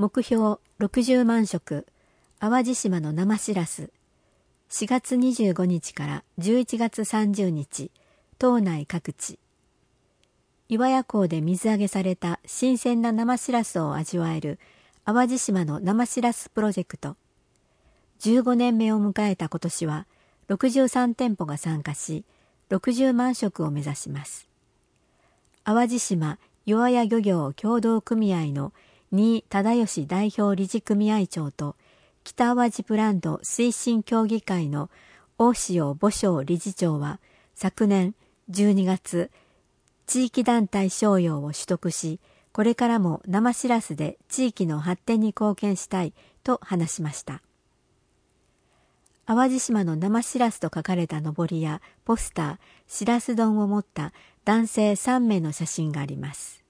目標60万食、淡路島の生しらす。4月25日から11月30日、島内各地。岩屋港で水揚げされた新鮮な生しらすを味わえる淡路島の生しらすプロジェクト。15年目を迎えた今年は63店舗が参加し、60万食を目指します。淡路島岩屋漁業協同組合の新井忠義代表理事組合長と北淡路ブランド推進協議会の大塩母将理事長は昨年12月、地域団体賞与を取得し、これからも生しらすで地域の発展に貢献したいと話しました。淡路島の生しらすと書かれたのぼりやポスター、しらす丼を持った男性3名の写真があります。